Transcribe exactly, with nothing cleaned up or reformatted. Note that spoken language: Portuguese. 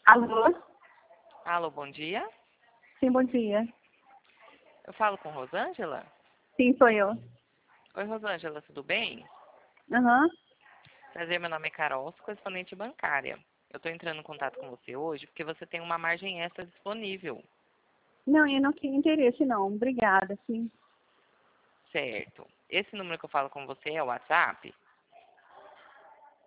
Alô? Alô, bom dia. Sim, bom dia. Eu falo com Rosângela? Sim, sou eu. Oi, Rosângela, tudo bem? Aham. Prazer, meu nome é Carol, sou correspondente bancária. Eu estou entrando em contato com você hoje porque você tem uma margem extra disponível. Não, eu não tenho interesse não. Obrigada, sim. Certo. Esse número que eu falo com você é o WhatsApp?